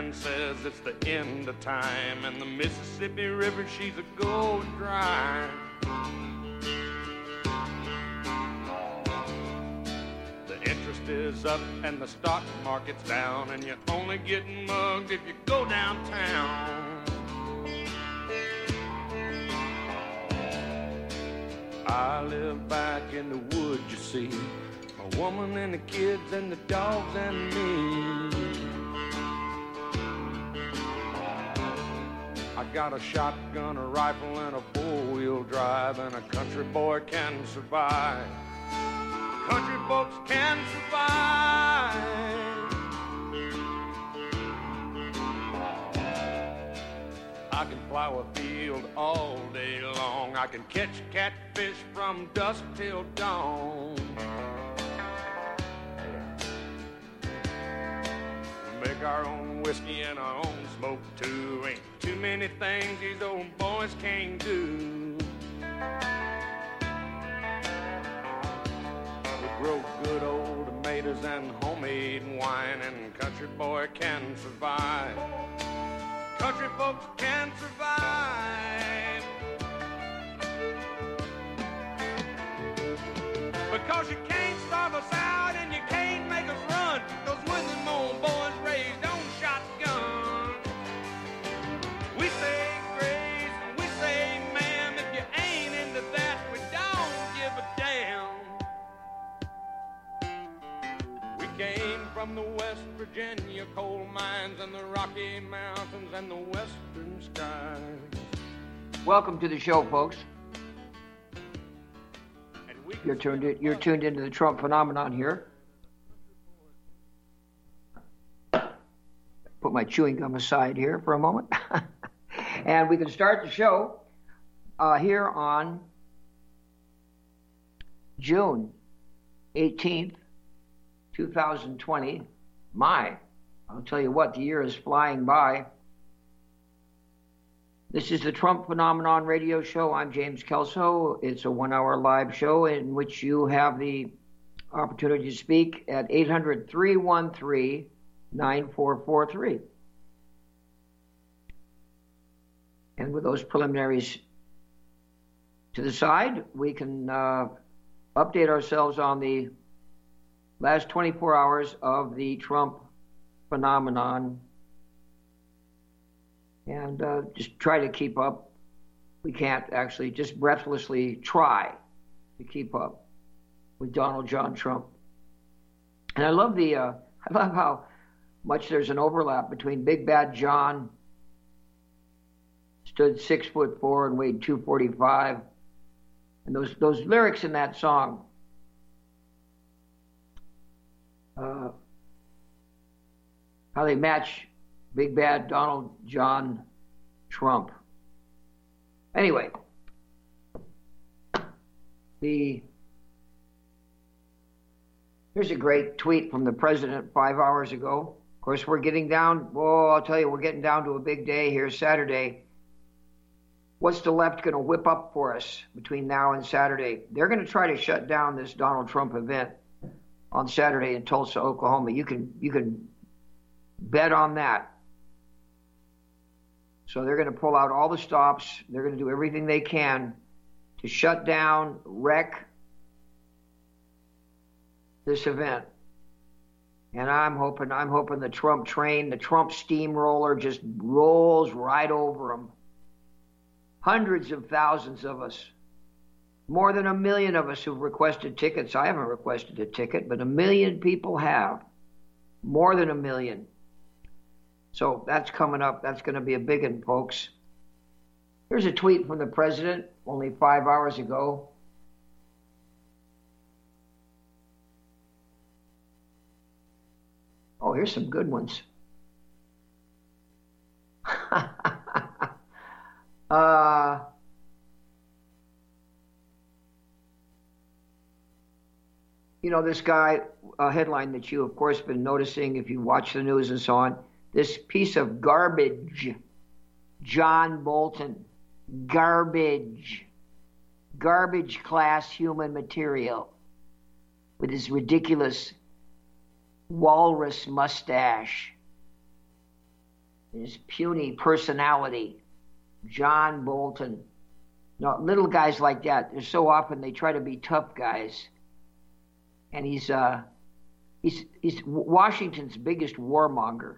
man says it's the end of time, and the Mississippi River, she's a going dry. The interest is up and the stock market's down, and you're only getting mugged if you go downtown. I live back in the woods, you see, a woman and the kids and the dogs and me. I got a shotgun, a rifle, and a four-wheel drive, and a country boy can survive. Country folks can survive. I can plow a field all day long. I can catch catfish from dusk till dawn. Make our own whiskey and our own smoke too. Ain't too many things these old boys can't do. We grow good old tomatoes and homemade wine, and country boy can survive. Country folks can survive. Because you can't starve us out and you can't make us run. Cause when them old boys raised on shotgun, we say grace and we say ma'am. If you ain't into that, we don't give a damn. We came from the West Virginia coal mines and the Rocky Mountains and the western skies. Welcome to the show, folks. You're tuned into the Trump phenomenon here. Put my chewing gum aside here for a moment. And we can start the show here on June 18th, 2020. I'll tell you what, the year is flying by. This is the Trump Phenomenon radio show. I'm James Kelso. It's a 1-hour live show in which you have the opportunity to speak at 800-313-9443. And with those preliminaries to the side, we can update ourselves on the last 24 hours of the Trump phenomenon and just try to keep up. We can't actually, just breathlessly try to keep up with Donald John Trump. And I love how much there's an overlap between Big Bad John, stood 6'4" and weighed 245, and those lyrics in that song. How they match Big Bad Donald John Trump. Anyway, here's a great tweet from the president 5 hours ago. Of course, we're getting down, I'll tell you, we're getting down to a big day here Saturday. What's the left going to whip up for us between now and Saturday? They're going to try to shut down this Donald Trump event on Saturday in Tulsa, Oklahoma. You can bet on that. So they're going to pull out all the stops. They're going to do everything they can to shut down, wreck this event. And I'm hoping the Trump train, the Trump steamroller just rolls right over them. Hundreds of thousands of us, more than 1 million of us who've requested tickets. I haven't requested a ticket, but 1 million people have. More than 1 million. So that's coming up. That's going to be a big one, folks. Here's a tweet from the president only 5 hours ago. Oh, here's some good ones. This guy, a headline that you, of course, been noticing if you watch the news and so on, this piece of garbage, John Bolton, garbage class human material with his ridiculous walrus mustache. his puny personality, John Bolton. No, little guys like that, they're so often they try to be tough guys. And he's Washington's biggest warmonger.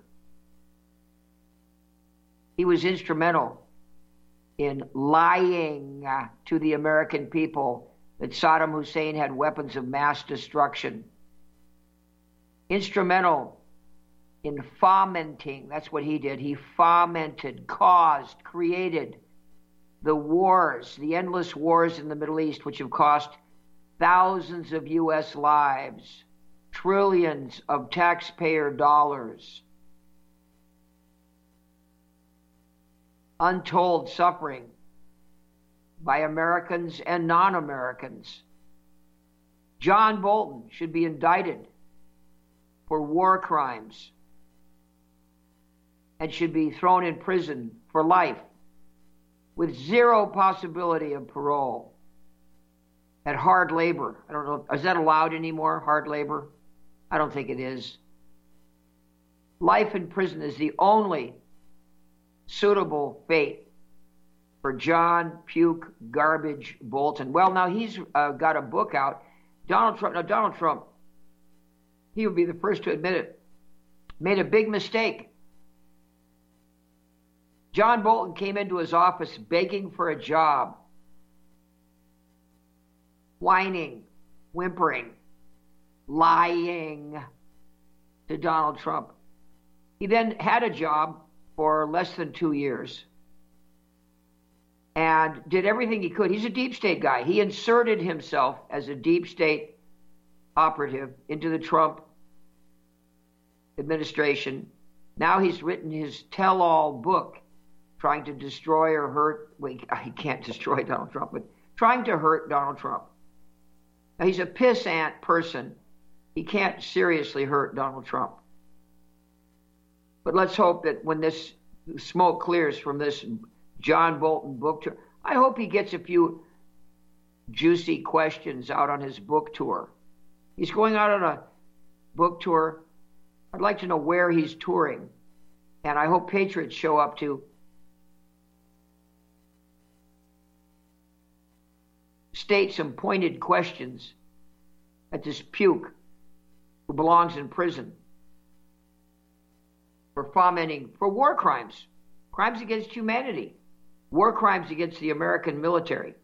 He was instrumental in lying to the American people that Saddam Hussein had weapons of mass destruction. Instrumental in fomenting, that's what he did. He fomented, caused, created the wars, the endless wars in the Middle East, which have cost thousands of U.S. lives, trillions of taxpayer dollars, untold suffering by Americans and non-Americans. John Bolton should be indicted for war crimes and should be thrown in prison for life with zero possibility of parole at hard labor. I don't know, is that allowed anymore, hard labor? I don't think it is. Life in prison is the only suitable fate for John Puke Garbage Bolton. Well, now he's got a book out. Donald Trump, he would be the first to admit it, made a big mistake. John Bolton came into his office begging for a job, whining, whimpering, lying to Donald Trump. He then had a job for less than 2 years and did everything he could. He's a deep state guy. He inserted himself as a deep state operative into the Trump administration. Now he's written his tell-all book trying to destroy or hurt, well, he can't destroy Donald Trump, but trying to hurt Donald Trump. Now, he's a pissant person. He can't seriously hurt Donald Trump. But let's hope that when this smoke clears from this John Bolton book tour, I hope he gets a few juicy questions out on his book tour. He's going out on a book tour. I'd like to know where he's touring. And I hope patriots show up to state some pointed questions at this puke who belongs in prison for fomenting, for war crimes, crimes against humanity, war crimes against the American military.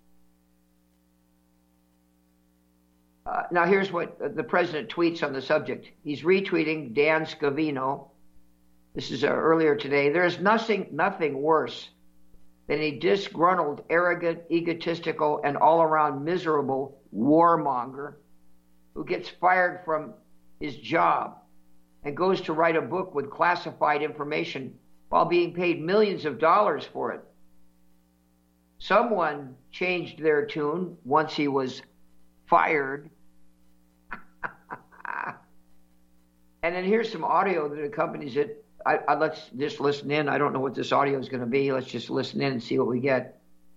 Now here's what the president tweets on the subject. He's retweeting Dan Scavino. This is earlier today. There is nothing worse than a disgruntled, arrogant, egotistical, and all-around miserable warmonger who gets fired from his job and goes to write a book with classified information while being paid millions of dollars for it. Someone changed their tune once he was fired. And then here's some audio that accompanies it. Let's just listen in. I don't know what this audio is going to be. Let's just listen in and see what we get.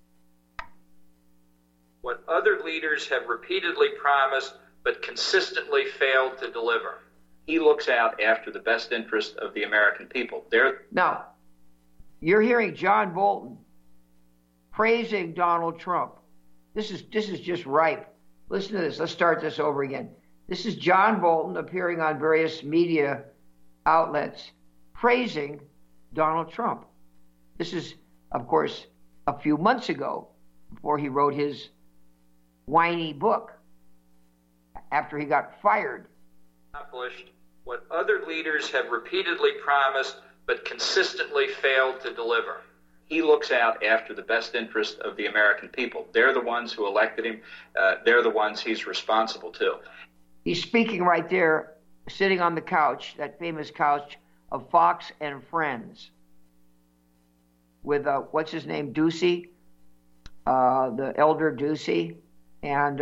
What other leaders have repeatedly promised but consistently failed to deliver. He looks out after the best interest of the American people. Now, you're hearing John Bolton praising Donald Trump. This is just ripe. Listen to this. Let's start this over again. This is John Bolton appearing on various media outlets praising Donald Trump. This is, of course, a few months ago before he wrote his whiny book after he got fired. Accomplished what other leaders have repeatedly promised but consistently failed to deliver. He looks out after the best interest of the American people. They're the ones who elected him. They're the ones he's responsible to. He's speaking right there, sitting on the couch, that famous couch of Fox and Friends, with what's his name, Ducey, the elder Ducey, and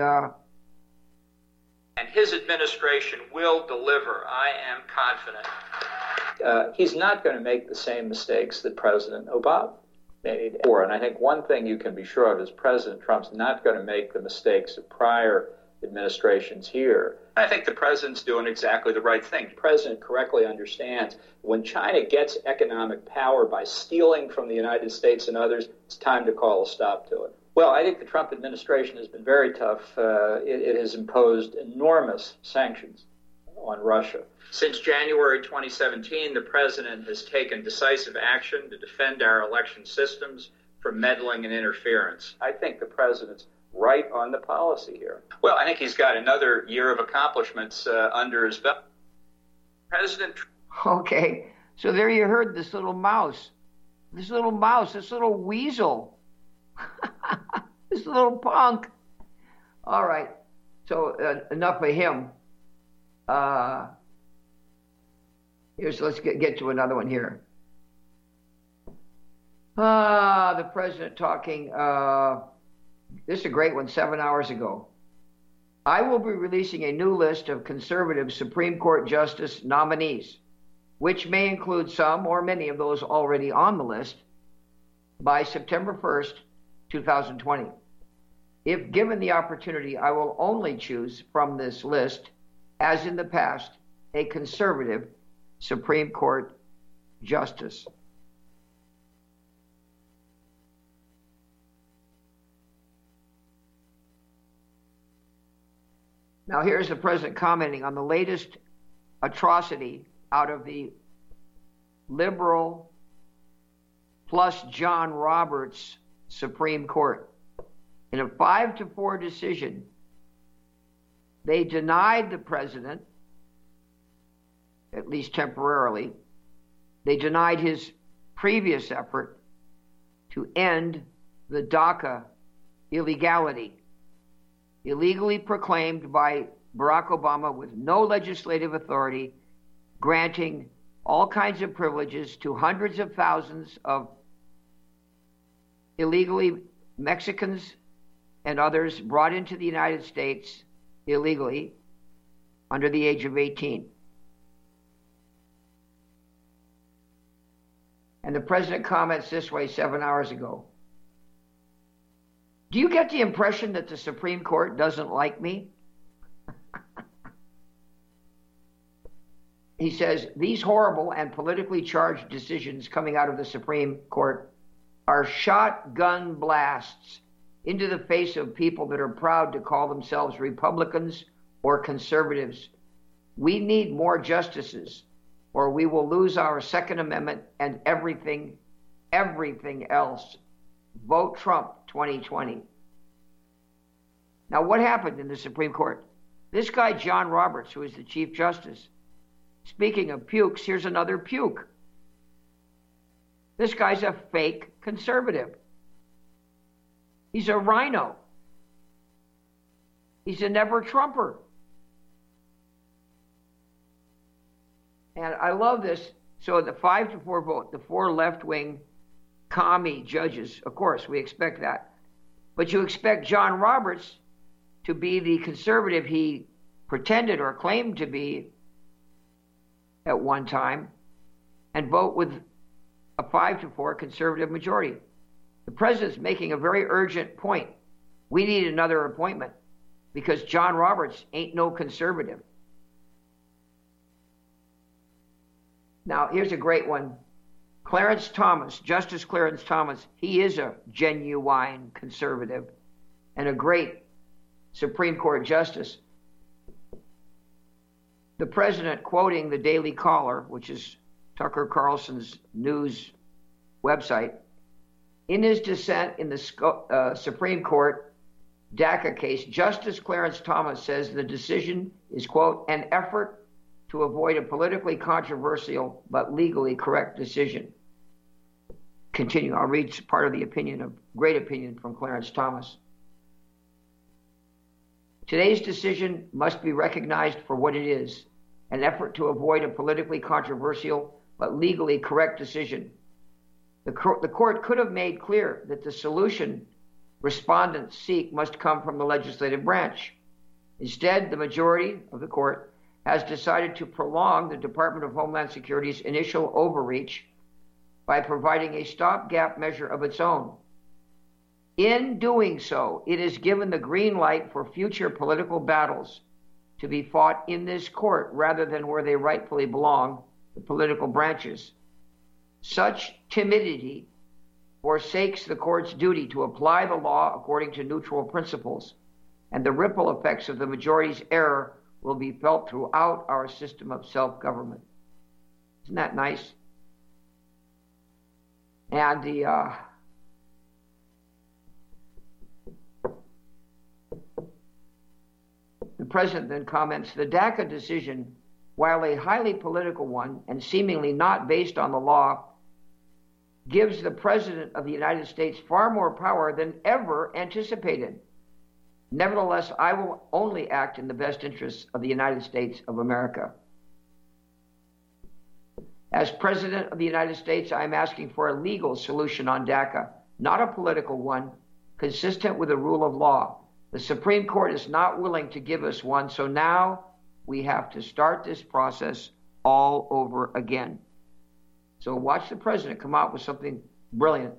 his administration will deliver. I am confident. He's not going to make the same mistakes that President Obama made. And I think one thing you can be sure of is President Trump's not going to make the mistakes of prior administrations here. I think the president's doing exactly the right thing. The president correctly understands when China gets economic power by stealing from the United States and others, it's time to call a stop to it. Well, I think the Trump administration has been very tough. It has imposed enormous sanctions on Russia. Since January 2017, the president has taken decisive action to defend our election systems from meddling and interference. I think the president's right on the policy here. Well, I think he's got another year of accomplishments under his belt. President. Okay, so there you heard this little mouse, this little weasel, this little punk. All right, so enough of him. Let's get to another one here. The president talking. This is a great one, 7 hours ago. I will be releasing a new list of conservative Supreme Court justice nominees, which may include some or many of those already on the list, by September 1st, 2020. If given the opportunity, I will only choose from this list, as in the past, a conservative Supreme Court justice. Now here's the president commenting on the latest atrocity out of the liberal plus John Roberts Supreme Court. In a 5-4 decision, they denied the president, at least temporarily, they denied his previous effort to end the DACA illegality, illegally proclaimed by Barack Obama with no legislative authority, granting all kinds of privileges to hundreds of thousands of illegally Mexicans and others brought into the United States illegally under the age of 18. And the president comments this way 7 hours ago. Do you get the impression that the Supreme Court doesn't like me? He says, these horrible and politically charged decisions coming out of the Supreme Court are shotgun blasts into the face of people that are proud to call themselves Republicans or conservatives. We need more justices, or we will lose our Second Amendment and everything else. Vote Trump 2020. Now, what happened in the Supreme Court? This guy, John Roberts, who is the Chief Justice, speaking of pukes, here's another puke. This guy's a fake conservative. He's a rhino. He's a never-Trumper. And I love this. So the 5-4 vote, the 4 left-wing commie judges, of course, we expect that. But you expect John Roberts to be the conservative he pretended or claimed to be at one time and vote with a 5-4 conservative majority. The president's making a very urgent point. We need another appointment because John Roberts ain't no conservative. Now, here's a great one. Clarence Thomas, Justice Clarence Thomas, he is a genuine conservative and a great Supreme Court justice. The president, quoting the Daily Caller, which is Tucker Carlson's news website, in his dissent in the Supreme Court DACA case, Justice Clarence Thomas says the decision is, quote, an effort to avoid a politically controversial but legally correct decision. Continue. I'll read part of the opinion, of great opinion from Clarence Thomas. Today's decision must be recognized for what it is, an effort to avoid a politically controversial but legally correct decision. The court could have made clear that the solution respondents seek must come from the legislative branch. Instead, the majority of the court has decided to prolong the Department of Homeland Security's initial overreach by providing a stopgap measure of its own. In doing so, it is given the green light for future political battles to be fought in this court rather than where they rightfully belong, the political branches. Such timidity forsakes the court's duty to apply the law according to neutral principles, and the ripple effects of the majority's error will be felt throughout our system of self-government. Isn't that nice? And the president then comments, the DACA decision, while a highly political one and seemingly not based on the law, gives the President of the United States far more power than ever anticipated. Nevertheless, I will only act in the best interests of the United States of America. As President of the United States, I am asking for a legal solution on DACA, not a political one, consistent with the rule of law. The Supreme Court is not willing to give us one, so now we have to start this process all over again. So watch the president come out with something brilliant.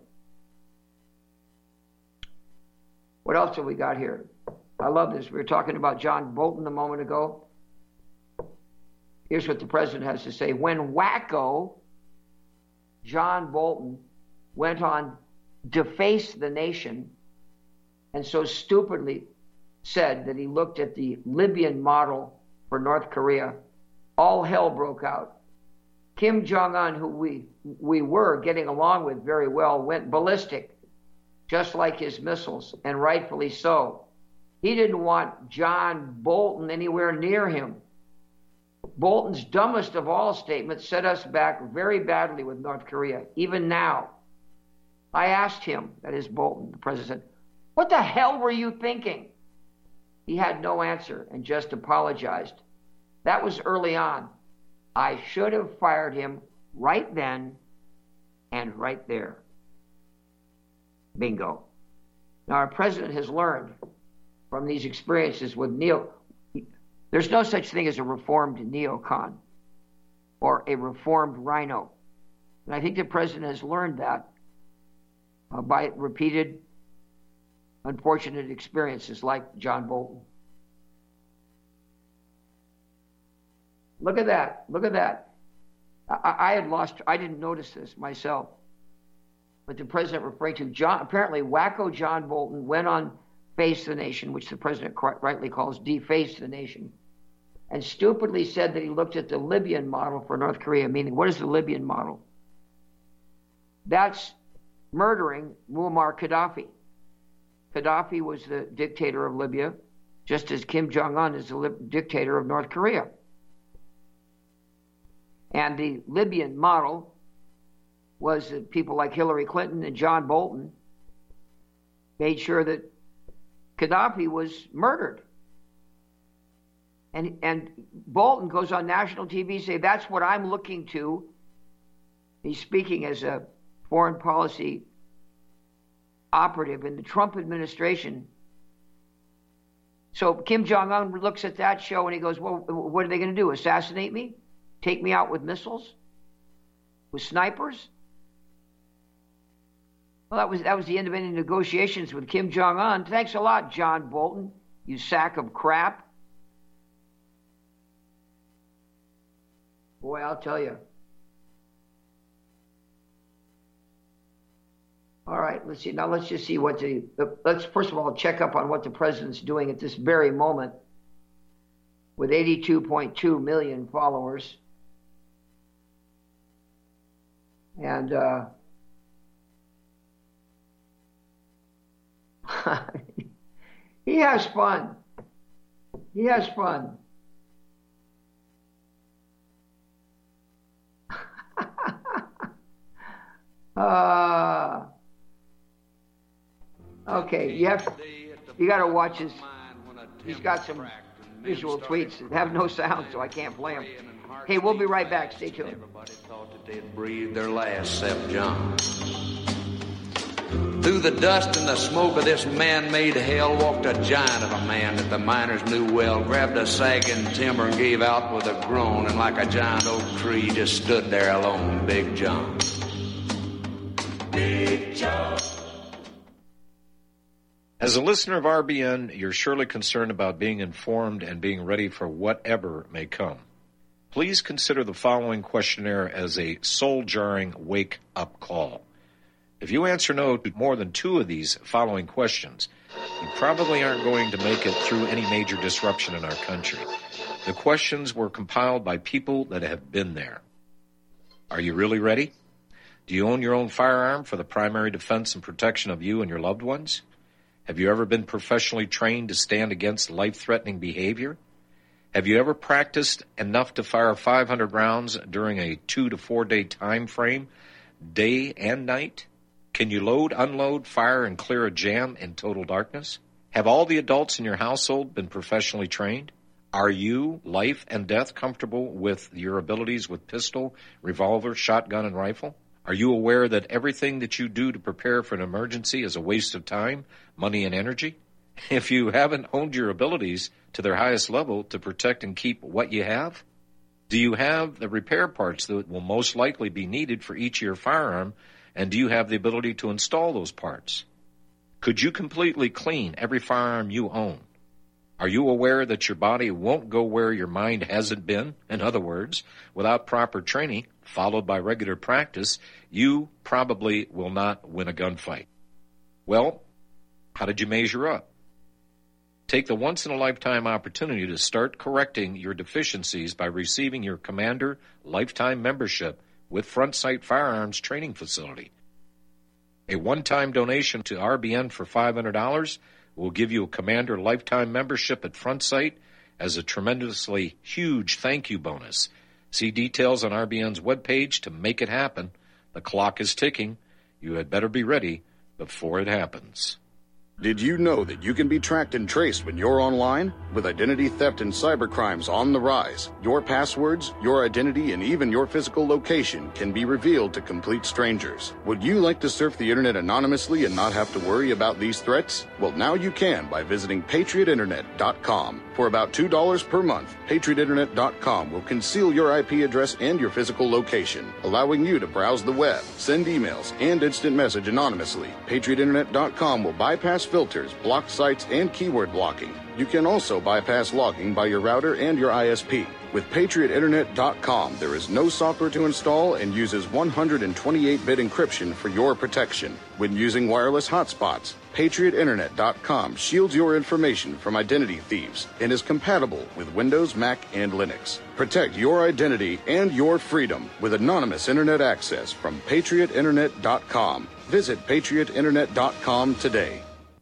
What else have we got here? I love this. We were talking about John Bolton a moment ago. Here's what the president has to say. When wacko John Bolton went on Deface the Nation and so stupidly said that he looked at the Libyan model for North Korea, all hell broke out. Kim Jong-un, who we were getting along with very well, went ballistic, just like his missiles, and rightfully so. He didn't want John Bolton anywhere near him. Bolton's dumbest of all statements set us back very badly with North Korea, even now. I asked him, that is Bolton, the president, what the hell were you thinking? He had no answer and just apologized. That was early on. I should have fired him right then and right there. Bingo. Now, our president has learned from these experiences with there's no such thing as a reformed neocon or a reformed rhino. And I think the president has learned that by repeated unfortunate experiences like John Bolton. Look at that. Look at that. I didn't notice this myself. But the president referring to apparently wacko John Bolton went on Face the Nation, which the president rightly calls Deface the Nation, and stupidly said that he looked at the Libyan model for North Korea, meaning what is the Libyan model? That's murdering Muammar Gaddafi. Gaddafi was the dictator of Libya, just as Kim Jong-un is the dictator of North Korea. And the Libyan model was that people like Hillary Clinton and John Bolton made sure that Gaddafi was murdered. And Bolton goes on national TV and say, that's what I'm looking to. He's speaking as a foreign policy operative in the Trump administration. So Kim Jong-un looks at that show and he goes, well, what are they going to do? Assassinate me? Take me out with missiles? With snipers? Well, that was the end of any negotiations with Kim Jong-un. Thanks a lot, John Bolton, you sack of crap. Boy, I'll tell you. All right, let's see. Now let's just see let's first of all check up on what the president's doing at this very moment with 82.2 million followers. And he has fun. He has fun. Okay, you got to watch his. He's got some visual tweets that have no sound, so I can't play them. Hey, we'll be right back. Stay tuned. Everybody thought that they'd breathe their last, except John. Through the dust and the smoke of this man-made hell walked a giant of a man that the miners knew well, grabbed a sagging timber and gave out with a groan, and like a giant oak tree just stood there alone, Big John. Big John. As a listener of RBN, you're surely concerned about being informed and being ready for whatever may come. Please consider the following questionnaire as a soul-jarring wake-up call. If you answer no to more than 2 of these following questions, you probably aren't going to make it through any major disruption in our country. The questions were compiled by people that have been there. Are you really ready? Do you own your own firearm for the primary defense and protection of you and your loved ones? Have you ever been professionally trained to stand against life-threatening behavior? Have you ever practiced enough to fire 500 rounds during a 2 to 4 day time frame, day and night? Can you load, unload, fire, and clear a jam in total darkness? Have all the adults in your household been professionally trained? Are you, life and death, comfortable with your abilities with pistol, revolver, shotgun, and rifle? Are you aware that everything that you do to prepare for an emergency is a waste of time, money, and energy? If you haven't honed your abilities to their highest level to protect and keep what you have, do you have the repair parts that will most likely be needed for each of your firearm, and do you have the ability to install those parts? Could you completely clean every firearm you own? Are you aware that your body won't go where your mind hasn't been? In other words, without proper training, followed by regular practice, you probably will not win a gunfight. Well, how did you measure up? Take the once-in-a-lifetime opportunity to start correcting your deficiencies by receiving your Commander Lifetime Membership with Front Sight Firearms Training Facility. A one-time donation to RBN for $500 will give you a Commander Lifetime Membership at Front Sight as a tremendously huge thank you bonus. See details on RBN's webpage to make it happen. The clock is ticking. You had better be ready before it happens. Did you know that you can be tracked and traced when you're online? With identity theft and cybercrimes on the rise, your passwords, your identity, and even your physical location can be revealed to complete strangers. Would you like to surf the internet anonymously and not have to worry about these threats? Well, now you can by visiting PatriotInternet.com. For about $2 per month, PatriotInternet.com will conceal your IP address and your physical location, allowing you to browse the web, send emails, and instant message anonymously. PatriotInternet.com will bypass filters, block sites, and keyword blocking. You can also bypass logging by your router and your ISP. With PatriotInternet.com, there is no software to install and uses 128-bit encryption for your protection. When using wireless hotspots, PatriotInternet.com shields your information from identity thieves and is compatible with Windows, Mac, and Linux. Protect your identity and your freedom with anonymous internet access from PatriotInternet.com. Visit PatriotInternet.com today.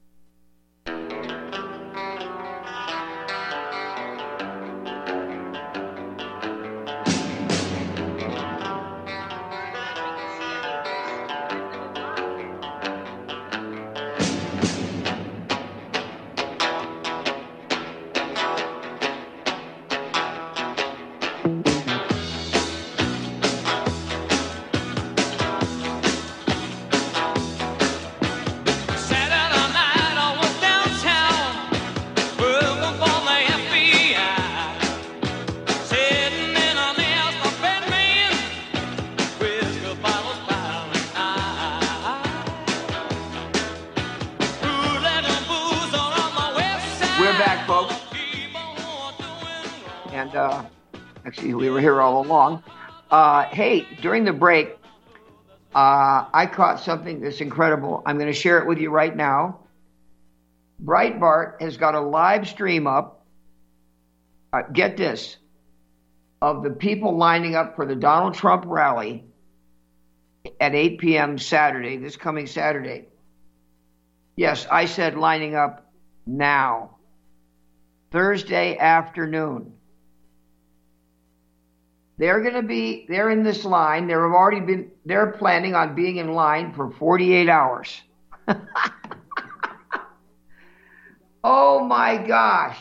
Actually, we were here all along. Hey, during the break, I caught something that's incredible. I'm going to share it with you right now. Breitbart has got a live stream up. Get this, of the people lining up for the Donald Trump rally at 8 p.m. Saturday, this coming Saturday. Yes, I said lining up now. Thursday afternoon. They're in this line. They're planning on being in line for 48 hours. Oh my gosh.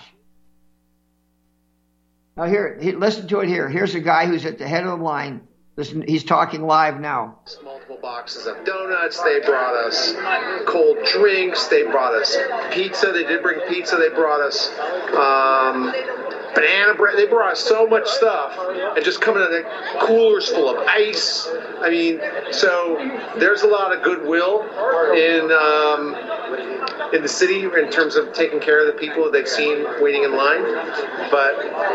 Now listen to it here. Here's a guy who's at the head of the line. Listen, he's talking live now. Multiple boxes of donuts. They brought us cold drinks. They brought us pizza. They did bring pizza. They brought us banana bread. They brought us so much stuff, and just coming in coolers full of ice. I mean, so there's a lot of goodwill in the city in terms of taking care of the people that they've seen waiting in line. But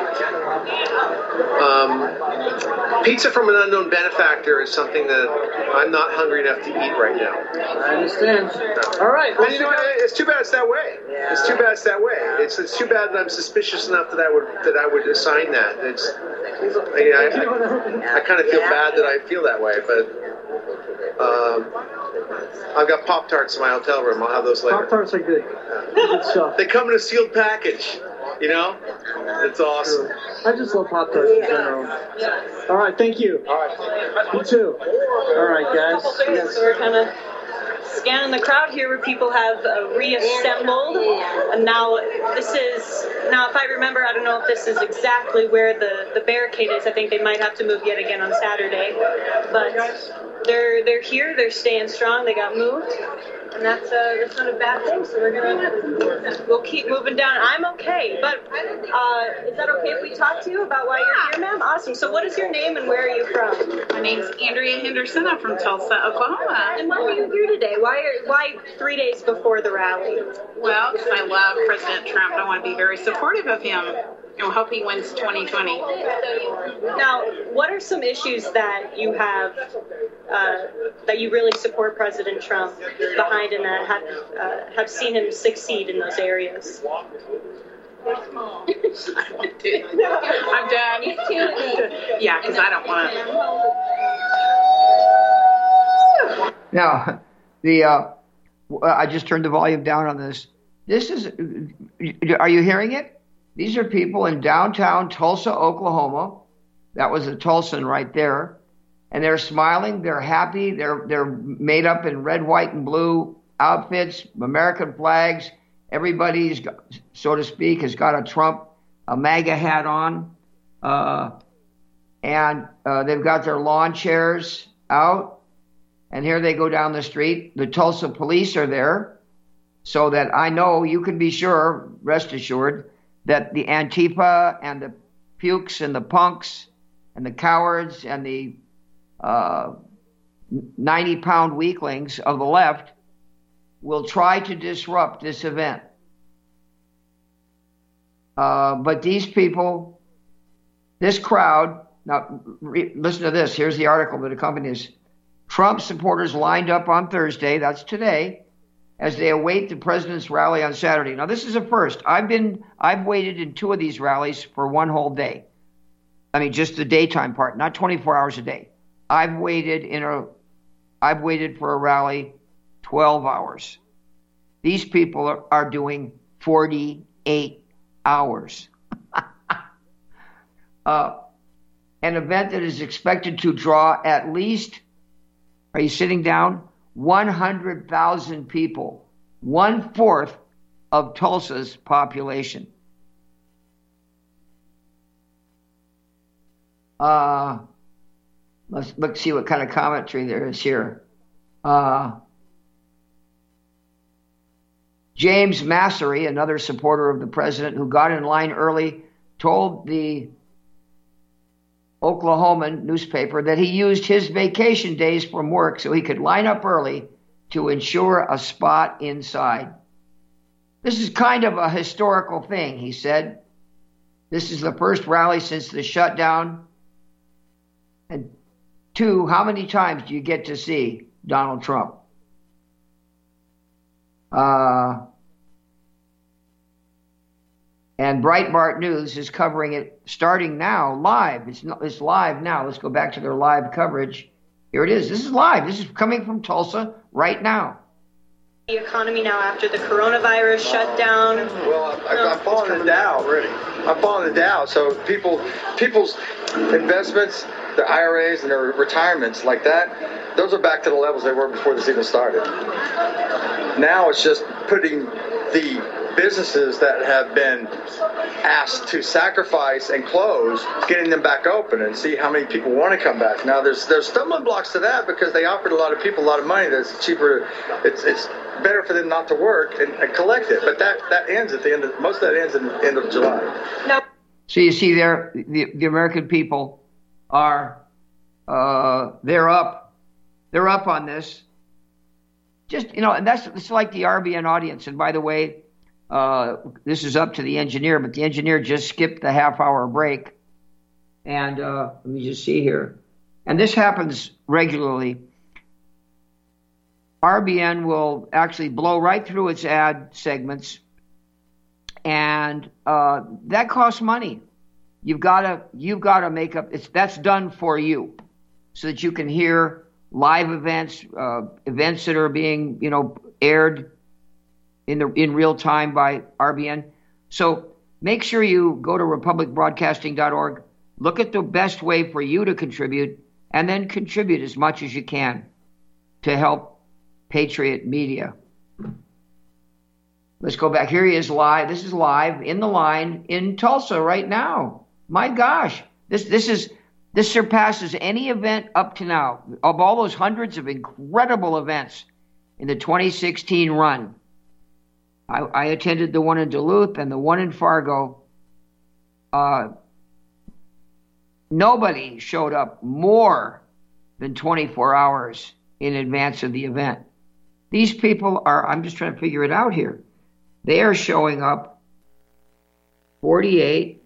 pizza from an unknown benefactor is something that I'm not hungry enough to eat right now. I understand. All right. And you know, it's too bad it's that way. Yeah. It's too bad it's that way. It's too bad that I'm suspicious enough that I would assign that. I kind of feel bad that I feel that way, but I've got Pop-Tarts in my hotel room. I'll have those later. Pop-Tarts are good. Good stuff. They come in a sealed package. You know, it's awesome. I just love Pop-Tarts in general. All right, thank you. All right. You too. All right, guys. Yes. So we're kind of scanning the crowd here where people have reassembled. And now if I remember, I don't know if this is exactly where the barricade is. I think they might have to move yet again on Saturday. But they're here. They're staying strong. They got moved. And that's not a bad thing. So we'll keep moving down. I'm okay, but is that okay if we talk to you about why you're here, ma'am? Awesome. So what is your name and where are you from? My name's Andrea Henderson. I'm from Tulsa, Oklahoma. And why are you here today? Why 3 days before the rally? Well, because I love President Trump. I want to be very supportive of him. And hope he wins 2020. Now, what are some issues that you have that you really support President Trump behind and that have seen him succeed in those areas? I'm done. Yeah, because I don't want Now, to. I just turned the volume down on this. Are you hearing it? These are people in downtown Tulsa, Oklahoma. That was a Tulsan right there. And they're smiling. They're happy. They're made up in red, white, and blue outfits, American flags. Everybody's, so to speak, has got a MAGA hat on. And they've got their lawn chairs out. And here they go down the street. The Tulsa police are there. So that I know you can be sure, rest assured, that the Antifa and the pukes and the punks and the cowards and the 90-pound weaklings of the left will try to disrupt this event. But these people, this crowd, now listen to this. Here's the article that accompanies. Trump supporters lined up on Thursday, that's today, as they await the president's rally on Saturday. Now, this is a first. I've waited in 2 of these rallies for one whole day. I mean, just the daytime part, not 24 hours a day. I've waited for a rally 12 hours. These people are doing 48 hours. An event that is expected to draw at least, are you sitting down? 100,000 people, 1/4 of Tulsa's population. Let's see what kind of commentary there is here. James Massery, another supporter of the president who got in line early, told the Oklahoman newspaper that he used his vacation days from work so he could line up early to ensure a spot inside. This is kind of a historical thing, he said. This is the first rally since the shutdown. And 2, how many times do you get to see Donald Trump? And Breitbart News is covering it starting now, live. It's live now. Let's go back to their live coverage. Here it is. This is live. This is coming from Tulsa right now. The economy now after the coronavirus shutdown. Well, I'm following the Dow already. I'm following the Dow. So people's investments, their IRAs and their retirements like that, those are back to the levels they were before this even started. Now it's just putting the businesses that have been asked to sacrifice and close, getting them back open and see how many people want to come back. Now there's stumbling blocks to that because they offered a lot of people a lot of money that's cheaper. It's better for them not to work and collect it. But that ends at the end of, most of that ends at the end of July. No. So you see there, the American people are, they're up on this. Just, and it's like the RBN audience. And by the way, this is up to the engineer, but the engineer just skipped the half-hour break. And let me just see here. And this happens regularly. RBN will actually blow right through its ad segments, and that costs money. You've got to make up. That's done for you, so that you can hear live events, events that are being aired in real time by RBN. So make sure you go to republicbroadcasting.org, look at the best way for you to contribute, and then contribute as much as you can to help Patriot Media. Let's go back. Here he is live. This is live in the line in Tulsa right now. My gosh, this surpasses any event up to now. Of all those hundreds of incredible events in the 2016 run, I attended the one in Duluth and the one in Fargo. Nobody showed up more than 24 hours in advance of the event. These people are, I'm just trying to figure it out here. They are showing up 60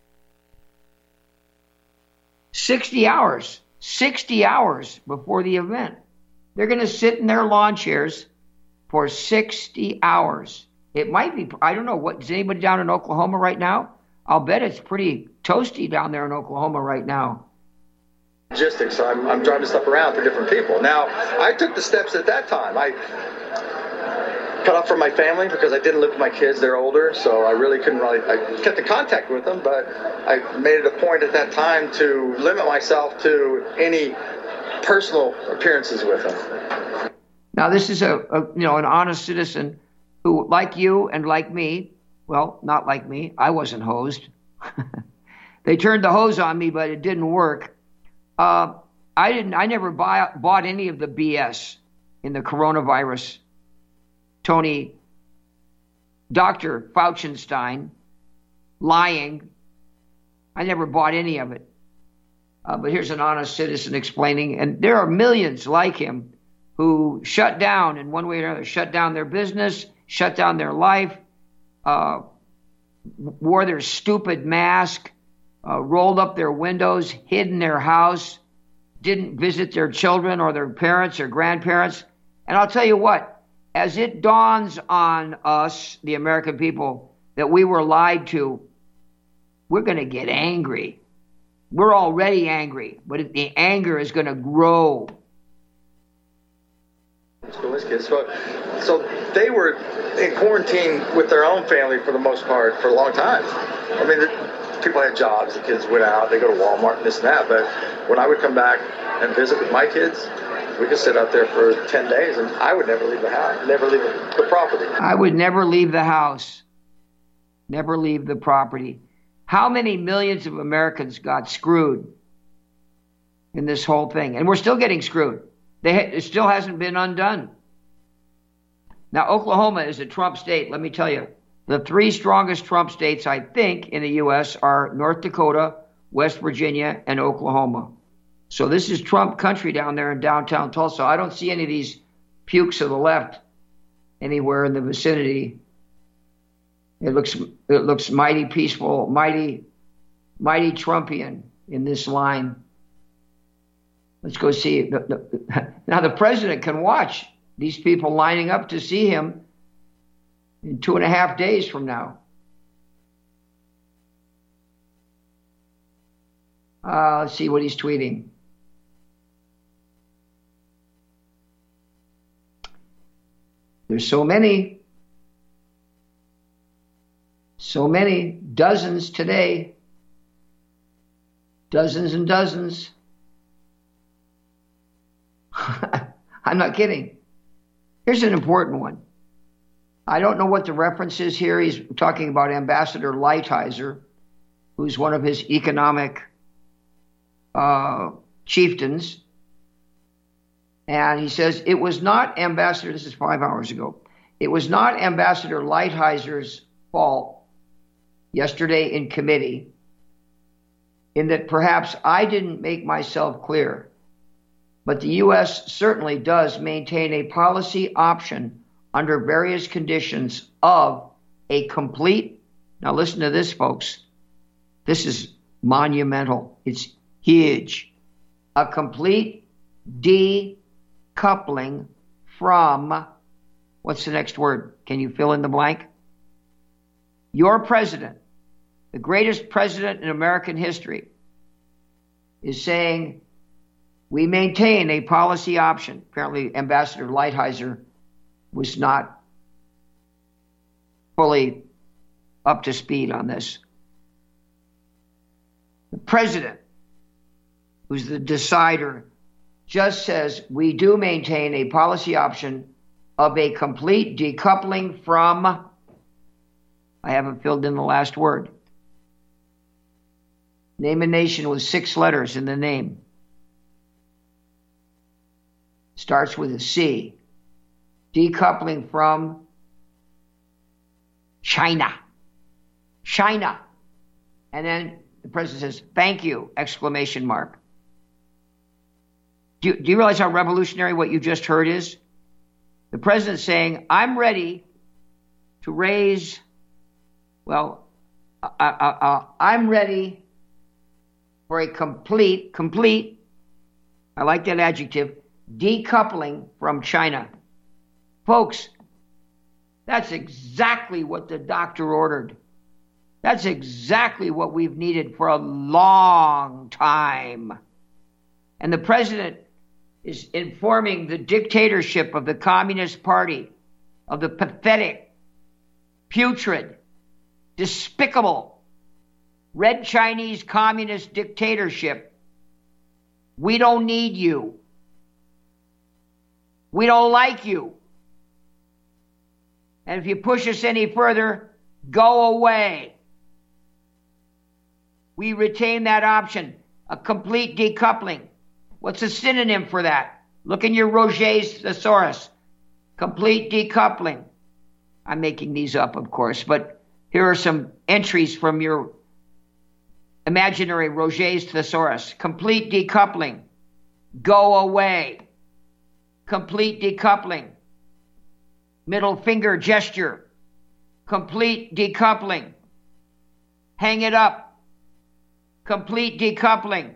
hours before the event. They're going to sit in their lawn chairs for 60 hours. It might be, I don't know, is anybody down in Oklahoma right now? I'll bet it's pretty toasty down there in Oklahoma right now. Logistics, so I'm driving stuff around for different people. Now, I took the steps at that time. I cut off from my family because I didn't live with my kids. They're older, so I really couldn't I kept in contact with them, but I made it a point at that time to limit myself to any personal appearances with them. Now, this is an honest citizen who, like you and like me, well, not like me, I wasn't hosed. They turned the hose on me, but it didn't work. I never bought any of the BS in the coronavirus. Dr. Faucienstein lying. I never bought any of it. But here's an honest citizen explaining, and there are millions like him who shut down in one way or another, shut down their business, shut down their life, wore their stupid mask, rolled up their windows, hid in their house, didn't visit their children or their parents or grandparents. And I'll tell you what, as it dawns on us, the American people, that we were lied to, we're going to get angry. We're already angry, but the anger is going to grow. So they were in quarantine with their own family for the most part for a long time. I mean, people had jobs, the kids went out, they go to Walmart and this and that. But when I would come back and visit with my kids, we could sit out there for 10 days and I would never leave the house, never leave the property. I would never leave the house, never leave the property. How many millions of Americans got screwed in this whole thing? And we're still getting screwed. It still hasn't been undone. Now, Oklahoma is a Trump state. Let me tell you, the three strongest Trump states, I think, in the U.S. are North Dakota, West Virginia, and Oklahoma. So this is Trump country down there in downtown Tulsa. I don't see any of these pukes of the left anywhere in the vicinity. It looks mighty peaceful, mighty Trumpian in this line. Let's go see. Now the president can watch these people lining up to see him in 2.5 days from now. Let's see what he's tweeting. There's so many, dozens today, dozens and dozens. I'm not kidding. Here's an important one. I don't know what the reference is here. He's talking about Ambassador Lighthizer, who's one of his economic chieftains. And he says, it was not Ambassador, this is 5 hours ago, it was not Ambassador Lighthizer's fault yesterday in committee in that perhaps I didn't make myself clear, but the U.S. certainly does maintain a policy option under various conditions of a complete, now listen to this, folks, this is monumental, it's huge, a complete decoupling from, what's the next word? Can you fill in the blank? Your president, the greatest president in American history, is saying we maintain a policy option. Apparently, Ambassador Lighthizer was not fully up to speed on this. The president, who's the decider, just says we do maintain a policy option of a complete decoupling from, I haven't filled in the last word. Name a nation with 6 letters in the name. Starts with a C. Decoupling from China. China. And then the president says, thank you, exclamation mark. Do you realize how revolutionary what you just heard is? The president saying, I'm ready to raise, well, I'm ready for a complete, I like that adjective, decoupling from China. Folks, that's exactly what the doctor ordered. That's exactly what we've needed for a long time. And the president is informing the dictatorship of the Communist Party of the pathetic, putrid, despicable, Red Chinese communist dictatorship. We don't need you. We don't like you. And if you push us any further, go away. We retain that option, a complete decoupling. What's a synonym for that? Look in your Roget's thesaurus. Complete decoupling. I'm making these up, of course, but here are some entries from your imaginary Roget's thesaurus. Complete decoupling. Go away. Complete decoupling. Middle finger gesture. Complete decoupling. Hang it up. Complete decoupling.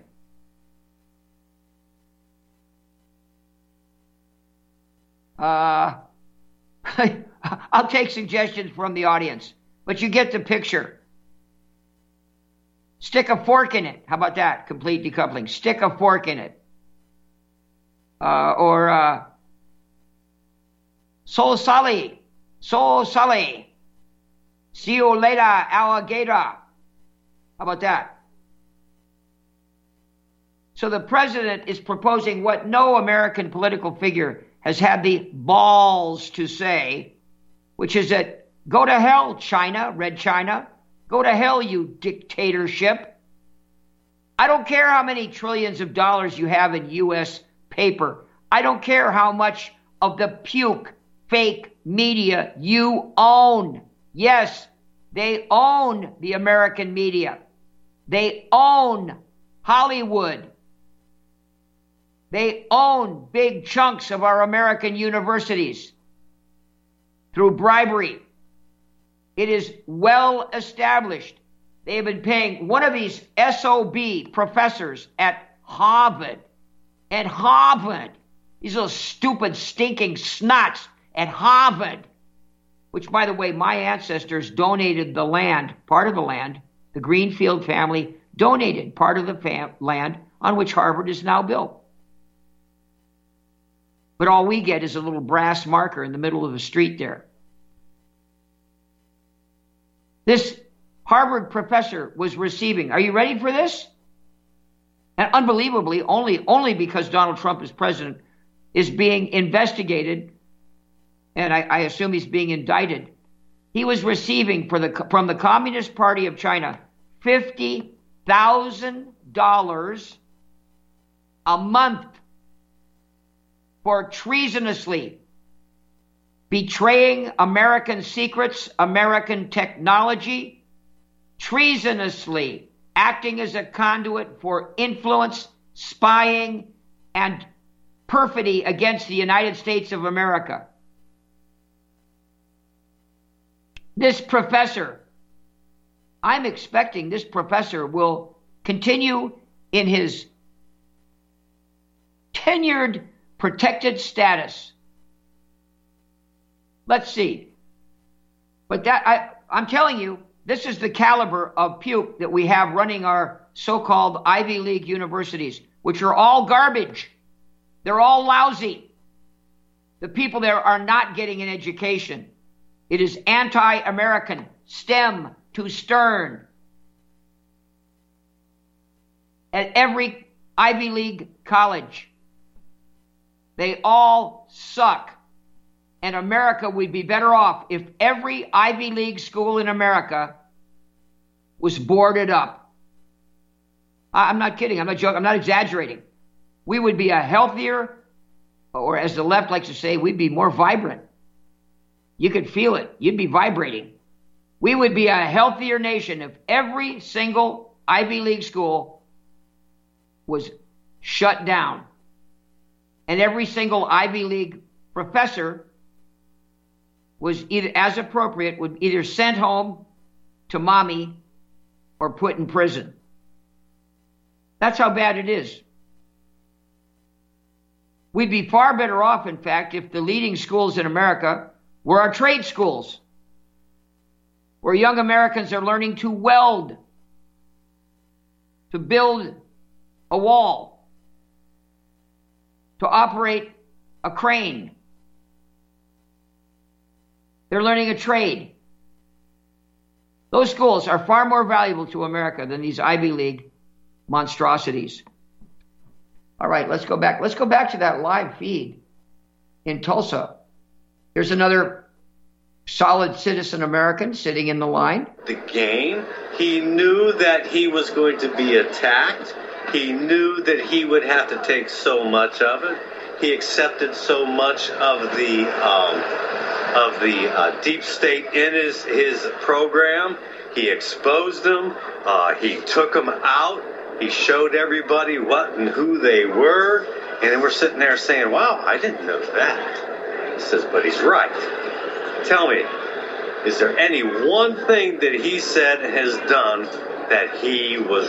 I'll take suggestions from the audience, but you get the picture. Stick a fork in it. How about that? Complete decoupling. Stick a fork in it. So Sully. See you later, alligator. How about that? So the president is proposing what no American political figure has had the balls to say, which is that go to hell, China, Red China. Go to hell, you dictatorship. I don't care how many trillions of dollars you have in U.S. paper. I don't care how much of the puke, fake media you own. Yes, they own the American media. They own Hollywood. They own big chunks of our American universities through bribery. It is well established. They have been paying one of these SOB professors at Harvard, these little stupid, stinking snots at Harvard, which, by the way, my ancestors donated the land, part of the land, the Greenfield family donated part of the land on which Harvard is now built. But all we get is a little brass marker in the middle of the street there. This Harvard professor was receiving, are you ready for this? And unbelievably, only because Donald Trump is president, is being investigated, and I assume he's being indicted. He was receiving from the Communist Party of China $50,000 a month for treasonously betraying American secrets, American technology, treasonously acting as a conduit for influence, spying, and perfidy against the United States of America. This professor, I'm expecting this professor will continue in his tenured, protected status. Let's see. But I'm telling you, this is the caliber of puke that we have running our so-called Ivy League universities, which are all garbage. They're all lousy. The people there are not getting an education. It is anti-American, stem to stern. At every Ivy League college, they all suck. And America would be better off if every Ivy League school in America was boarded up. I'm not kidding. I'm not joking. I'm not exaggerating. We would be a healthier, or as the left likes to say, we'd be more vibrant. You could feel it. You'd be vibrating. We would be a healthier nation if every single Ivy League school was shut down. And every single Ivy League professor was either, as appropriate, would either sent home to mommy or put in prison. That's how bad it is. We'd be far better off, in fact, if the leading schools in America were our trade schools, where young Americans are learning to weld, to build a wall, to operate a crane. They're learning a trade. Those schools are far more valuable to America than these Ivy League monstrosities. All right, let's go back. Let's go back to that live feed in Tulsa. Here's another solid citizen American sitting in the line. The game. He knew that he was going to be attacked. He knew that he would have to take so much of it. He accepted so much of the deep state in his program. He exposed them. He took them out. He showed everybody what and who they were. And then we're sitting there saying, wow, I didn't know that. He says, but he's right. Tell me, is there any one thing that he said and has done that he was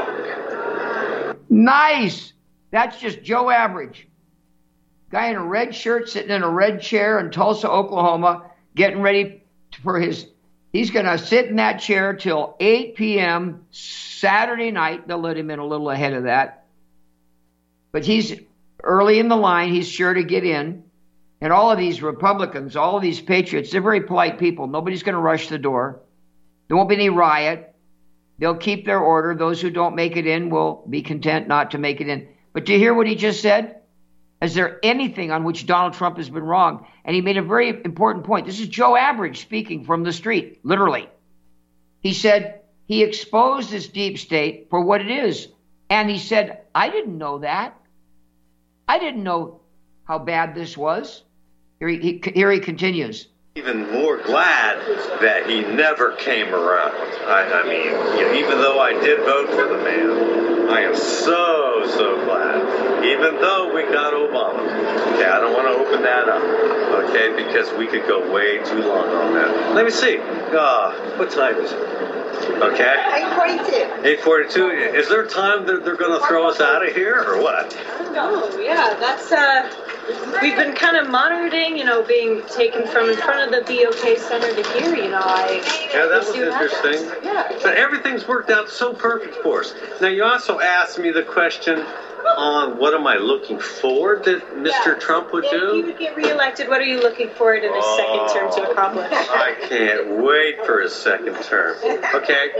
wrong? Nice. That's just Joe Average. Guy in a red shirt sitting in a red chair in Tulsa, Oklahoma, getting ready for he's going to sit in that chair till 8 p.m. Saturday night. They'll let him in a little ahead of that. But he's early in the line. He's sure to get in. And all of these Republicans, all of these patriots, they're very polite people. Nobody's going to rush the door. There won't be any riot. They'll keep their order. Those who don't make it in will be content not to make it in. But do you hear what he just said? Is there anything on which Donald Trump has been wrong? And he made a very important point. This is Joe Average speaking from the street, literally. He said he exposed this deep state for what it is. And he said, I didn't know that. I didn't know how bad this was. Here he continues. Even more glad that he never came around. I mean, even though I did vote for the man, I am so glad. Even though we got Obama. Okay, I don't want to open that up. Okay, because we could go way too long on that. Let me see. What time is it? Okay. 8:42. 8:42. Is there time that they're going to throw us out of here or what? No, yeah, that's we've been kind of monitoring, being taken from in front of the BOK Center to here, Yeah, that was interesting. Yeah. But everything's worked out so perfect for us. Now, you also asked me the question on what am I looking forward that Mr. Trump would do? If he would get reelected, what are you looking forward in his second term to accomplish? I can't wait for his second term. Okay?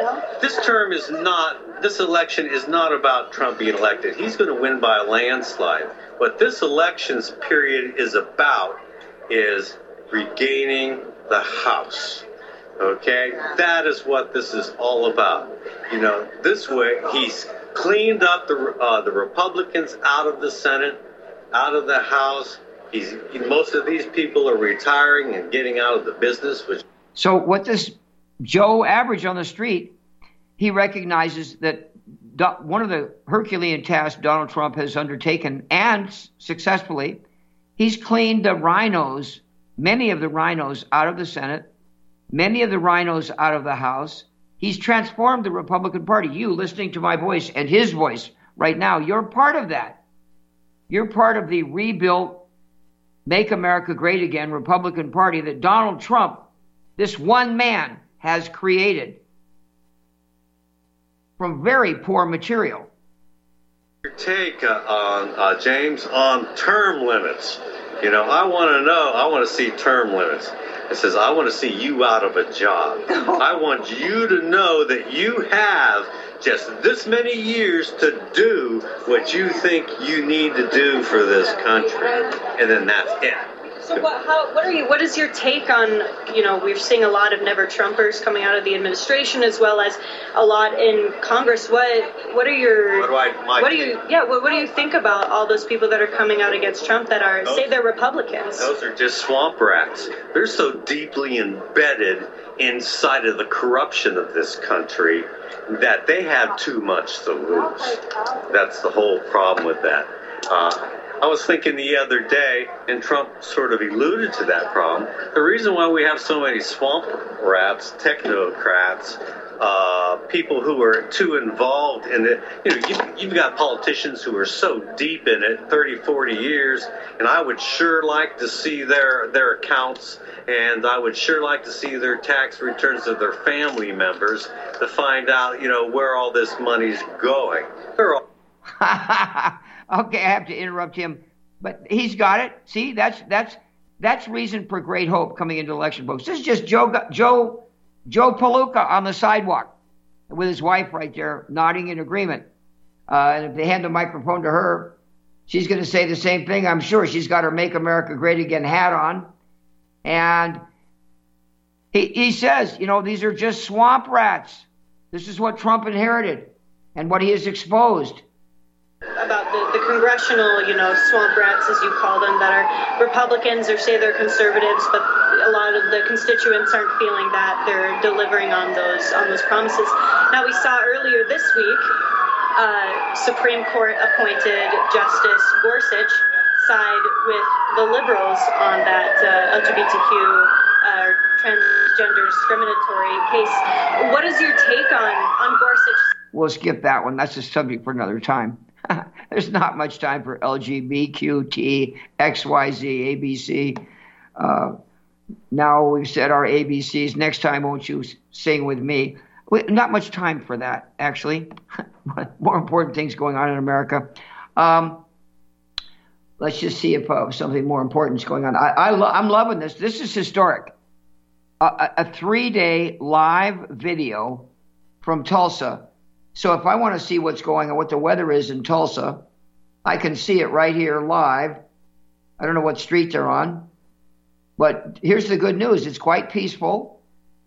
This election is not about Trump being elected. He's going to win by a landslide. What this elections period is about is regaining the House. Okay? That is what this is all about. This way, he's cleaned up the Republicans out of the Senate, out of the House. Most of these people are retiring and getting out of the business. So what this Joe Average on the street, he recognizes that one of the Herculean tasks Donald Trump has undertaken, and successfully, he's cleaned the rhinos, many of the rhinos out of the Senate, many of the rhinos out of the House. He's transformed the Republican Party. You listening to my voice and his voice right now, you're part of that. You're part of the rebuilt, Make America Great Again Republican Party that Donald Trump, this one man, has created from very poor material. Your take on James on term limits. I want to see term limits. It says, I want to see you out of a job. I want you to know that you have just this many years to do what you think you need to do for this country. And then that's it. So what is your take on, we're seeing a lot of Never Trumpers coming out of the administration as well as a lot in Congress. What do you think about all those people that are coming out against Trump that are, say they're Republicans? Those are just swamp rats. They're so deeply embedded inside of the corruption of this country that they have too much to lose. That's the whole problem with that. I was thinking the other day, and Trump sort of alluded to that problem, the reason why we have so many swamp rats, technocrats, people who are too involved in it. You've got politicians who are so deep in it, 30, 40 years, and I would sure like to see their accounts, and I would sure like to see their tax returns of their family members to find out, where all this money's going. Okay, I have to interrupt him, but he's got it. See, that's reason for great hope coming into election books. This is just Joe Palooka on the sidewalk with his wife right there nodding in agreement. And if they hand the microphone to her, she's going to say the same thing. I'm sure she's got her Make America Great Again hat on. And he says, these are just swamp rats. This is what Trump inherited and what he has exposed. About the congressional, swamp rats, as you call them, that are Republicans or say they're conservatives, but a lot of the constituents aren't feeling that they're delivering on those promises. Now, we saw earlier this week, Supreme Court appointed Justice Gorsuch side with the liberals on that LGBTQ transgender discriminatory case. What is your take on Gorsuch? We'll skip that one. That's a subject for another time. There's not much time for LGBTQ, XYZ, ABC. Now we've said our ABCs. Next time, won't you sing with me? Not much time for that, actually. More important things going on in America. Let's just see if something more important is going on. I'm loving this. This is historic. A 3-day live video from Tulsa. So if I want to see what's going on, what the weather is in Tulsa, I can see it right here live. I don't know what street they're on, but here's the good news. It's quite peaceful.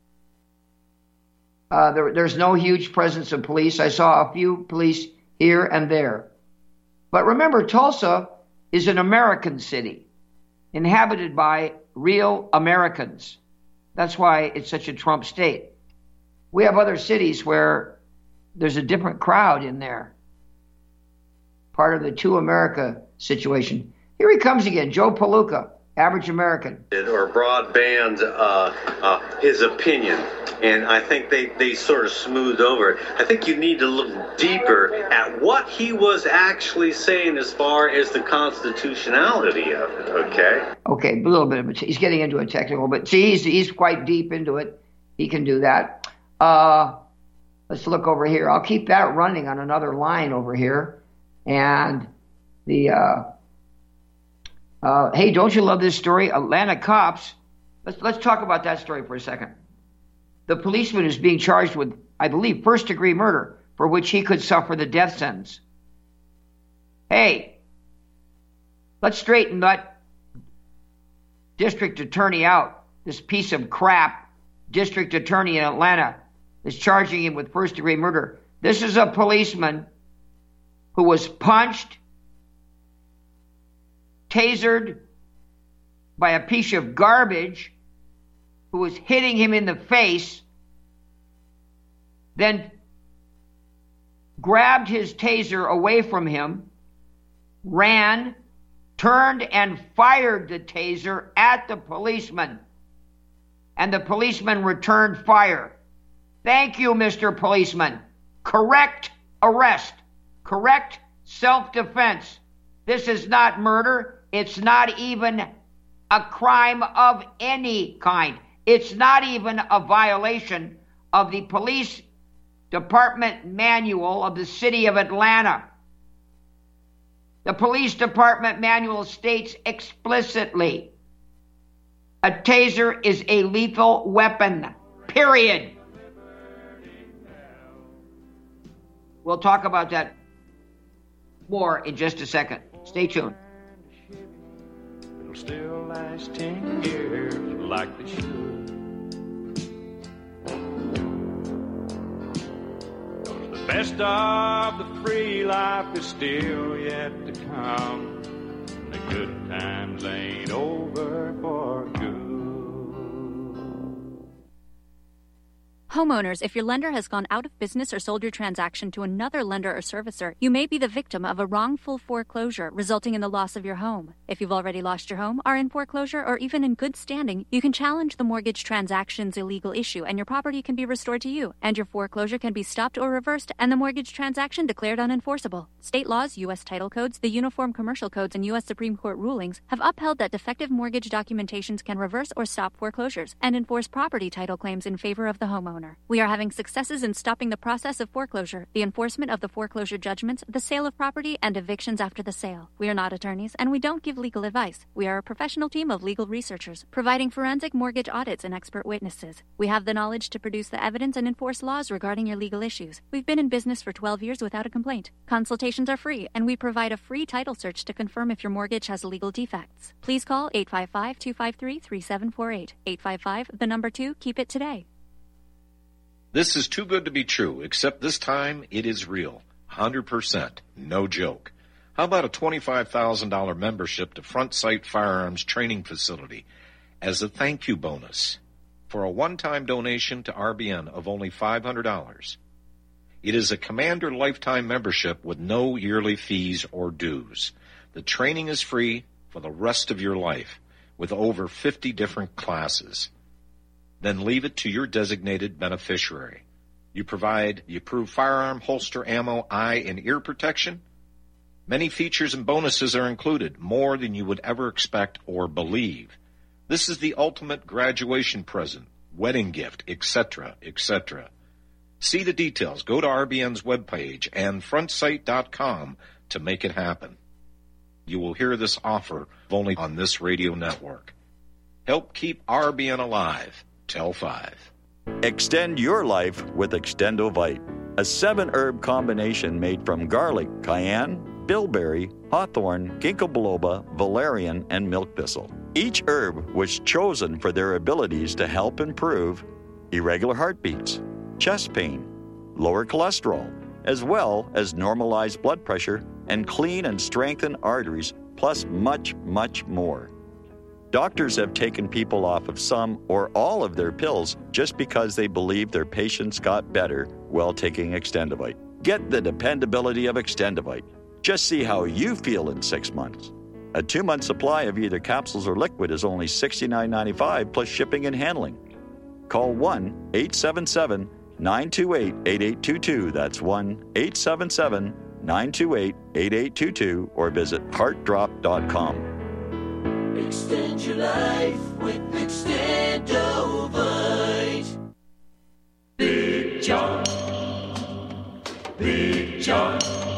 There's no huge presence of police. I saw a few police here and there. But remember, Tulsa is an American city, inhabited by real Americans. That's why it's such a Trump state. We have other cities where there's a different crowd in there. Part of the two America situation. Here he comes again, Joe Palooka, average American. Or broadband his opinion. And I think they sort of smoothed over it. I think you need to look deeper at what he was actually saying as far as the constitutionality of it, okay? Okay, a little bit of it. He's getting into it technical, but see, he's quite deep into it. He can do that. Let's look over here. I'll keep that running on another line over here. And the, hey, don't you love this story? Atlanta cops. Let's talk about that story for a second. The policeman is being charged with, I believe, first-degree murder, for which he could suffer the death sentence. Hey, let's straighten that district attorney out. This piece of crap district attorney in Atlanta is charging him with first-degree murder. This is a policeman who was punched, tasered by a piece of garbage, who was hitting him in the face, then grabbed his taser away from him, ran, turned and fired the taser at the policeman. And the policeman returned fire. Thank you, Mr. Policeman. Correct arrest. Correct self-defense. This is not murder. It's not even a crime of any kind. It's not even a violation of the police department manual of the city of Atlanta. The police department manual states explicitly, a taser is a lethal weapon, period. We'll talk about that more in just a second. Stay tuned. It'll still last 10 years like they should. The best of the free life is still yet to come. The good times ain't over for good. Homeowners, if your lender has gone out of business or sold your transaction to another lender or servicer, you may be the victim of a wrongful foreclosure resulting in the loss of your home. If you've already lost your home, are in foreclosure, or even in good standing, you can challenge the mortgage transaction's illegal issue and your property can be restored to you, and your foreclosure can be stopped or reversed and the mortgage transaction declared unenforceable. State laws, U.S. title codes, the Uniform Commercial Codes, and U.S. Supreme Court rulings have upheld that defective mortgage documentations can reverse or stop foreclosures and enforce property title claims in favor of the homeowner. We are having successes in stopping the process of foreclosure, the enforcement of the foreclosure judgments, the sale of property, and evictions after the sale. We are not attorneys, and we don't give legal advice. We are a professional team of legal researchers, providing forensic mortgage audits and expert witnesses. We have the knowledge to produce the evidence and enforce laws regarding your legal issues. We've been in business for 12 years without a complaint. Consultations are free, and we provide a free title search to confirm if your mortgage has legal defects. Please call 855-253-3748. 855, 2, keep it today. This is too good to be true, except this time it is real. 100%. No joke. How about a $25,000 membership to Front Sight Firearms Training Facility as a thank you bonus for a one-time donation to RBN of only $500? It is a Commander lifetime membership with no yearly fees or dues. The training is free for the rest of your life with over 50 different classes. Then leave it to your designated beneficiary. You provide the approved firearm, holster, ammo, eye, and ear protection. Many features and bonuses are included, more than you would ever expect or believe. This is the ultimate graduation present, wedding gift, etc., etc. See the details. Go to RBN's webpage and frontsight.com to make it happen. You will hear this offer only on this radio network. Help keep RBN alive. Tell 5. Extend your life with Extendovite, a 7-herb combination made from garlic, cayenne, bilberry, hawthorn, ginkgo biloba, valerian, and milk thistle. Each herb was chosen for their abilities to help improve irregular heartbeats, chest pain, lower cholesterol, as well as normalize blood pressure and clean and strengthen arteries, plus much, much more. Doctors have taken people off of some or all of their pills just because they believe their patients got better while taking Extendovite. Get the dependability of Extendovite. Just see how you feel in 6 months. A 2-month supply of either capsules or liquid is only $69.95 plus shipping and handling. Call 1-877-928-8822. That's 1-877-928-8822 or visit heartdrop.com. Extend your life with Extendovite. Big John. Big John.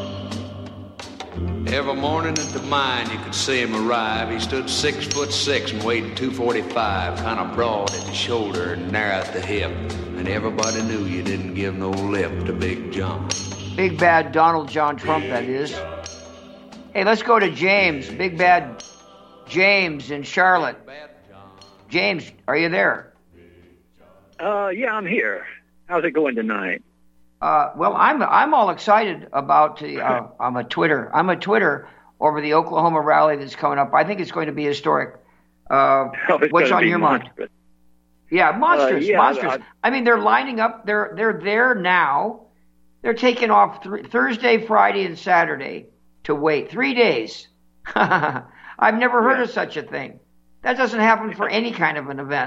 Every morning at the mine you could see him arrive. He stood 6'6" and weighed 245, kind of broad at the shoulder and narrow at the hip. And everybody knew you didn't give no lip to Big John. Big bad Donald John Trump, that is. Hey, let's go to James. Big bad James in Charlotte. James, are you there? Yeah, I'm here. How's it going tonight? Well, I'm all excited about the. I'm a Twitter over the Oklahoma rally that's coming up. I think it's going to be historic. What's on your mind? Yeah, monstrous. I mean, they're lining up. They're there now. They're taking off Thursday, Friday, and Saturday to wait 3 days. I've never heard of such a thing. That doesn't happen for any kind of an event.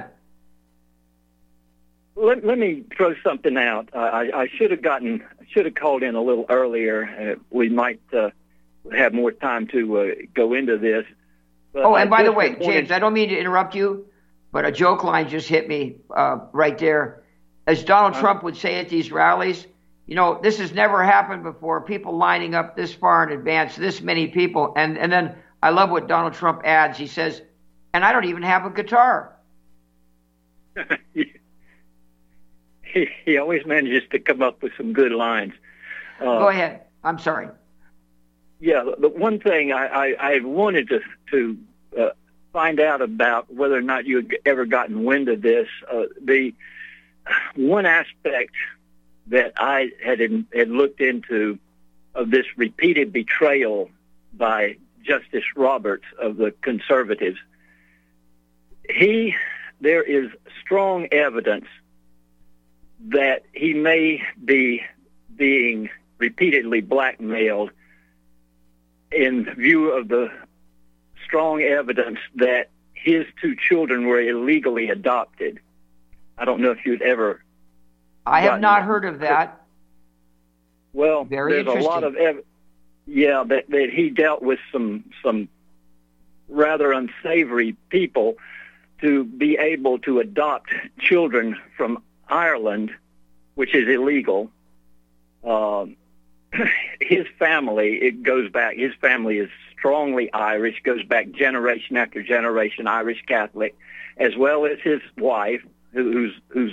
Let me throw something out. I should have called in a little earlier. We might have more time to go into this. But and by the way, James, I don't mean to interrupt you, but a joke line just hit me right there. As Donald Trump would say at these rallies, this has never happened before. People lining up this far in advance, this many people. And then I love what Donald Trump adds. He says, and I don't even have a guitar. He always manages to come up with some good lines. Go ahead. I'm sorry. Yeah, the one thing I wanted to find out about whether or not you had ever gotten wind of this, the one aspect that I had looked into of this repeated betrayal by Justice Roberts of the conservatives, there is strong evidence that he may be being repeatedly blackmailed in view of the strong evidence that his two children were illegally adopted. I don't know if you'd ever... I have not heard of that. Well, Very there's a lot of that he dealt with some rather unsavory people to be able to adopt children from Ireland, which is illegal. His family, his family is strongly Irish, goes back generation after generation, Irish Catholic, as well as his wife, whose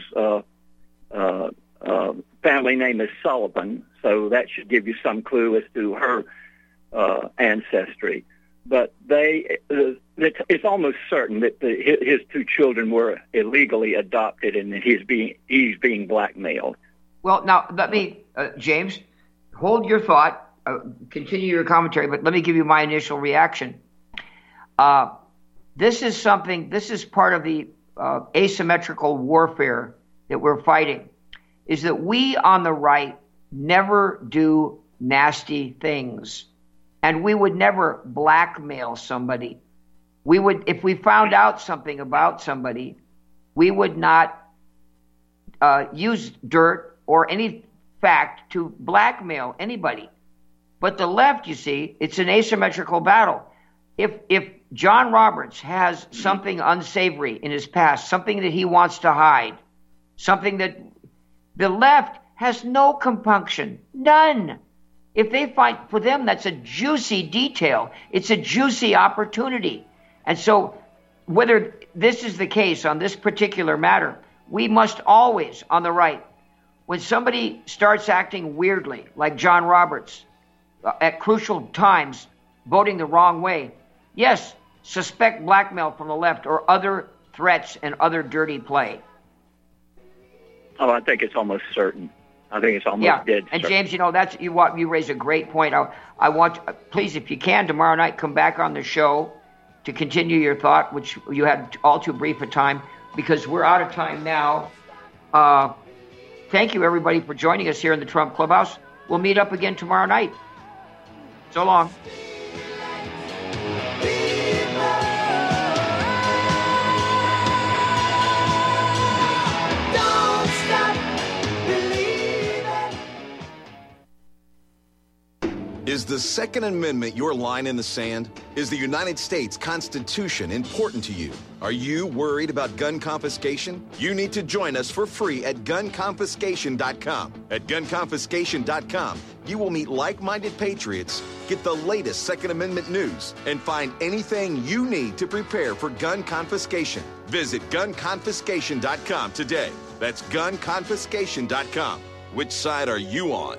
family name is Sullivan, so that should give you some clue as to her ancestry. But it's almost certain that his two children were illegally adopted and that he's being blackmailed. Well, now let me, James, hold your thought. Continue your commentary, but let me give you my initial reaction. This is part of the asymmetrical warfare that we're fighting, is that we on the right never do nasty things. And we would never blackmail somebody. If we found out something about somebody, we would not use dirt or any fact to blackmail anybody. But the left, you see, it's an asymmetrical battle. If John Roberts has something unsavory in his past, something that he wants to hide, something that the left has no compunction, none. If they find, for them, that's a juicy detail. It's a juicy opportunity. And so whether this is the case on this particular matter, we must always, on the right, when somebody starts acting weirdly, like John Roberts, at crucial times, voting the wrong way, yes, suspect blackmail from the left or other threats and other dirty play. Oh, I think it's almost certain. I think it's almost dead. And James, you raise a great point. I want, please, if you can, tomorrow night, come back on the show to continue your thought, which you had all too brief a time, because we're out of time now. Thank you, everybody, for joining us here in the Trump Clubhouse. We'll meet up again tomorrow night. So long. Is the Second Amendment your line in the sand? Is the United States Constitution important to you? Are you worried about gun confiscation? You need to join us for free at gunconfiscation.com. At gunconfiscation.com, you will meet like-minded patriots, get the latest Second Amendment news, and find anything you need to prepare for gun confiscation. Visit gunconfiscation.com today. That's gunconfiscation.com. Which side are you on?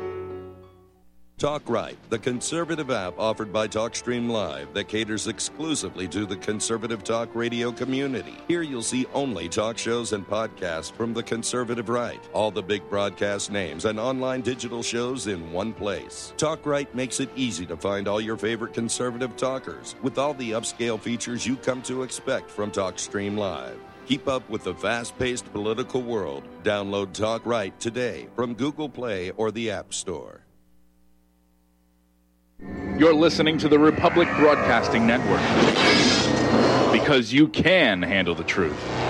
Talk Right, the conservative app offered by TalkStream Live that caters exclusively to the conservative talk radio community. Here you'll see only talk shows and podcasts from the conservative right. All the big broadcast names and online digital shows in one place. Talk Right makes it easy to find all your favorite conservative talkers with all the upscale features you come to expect from TalkStream Live. Keep up with the fast-paced political world. Download Talk Right today from Google Play or the App Store. You're listening to the Republic Broadcasting Network, because you can handle the truth.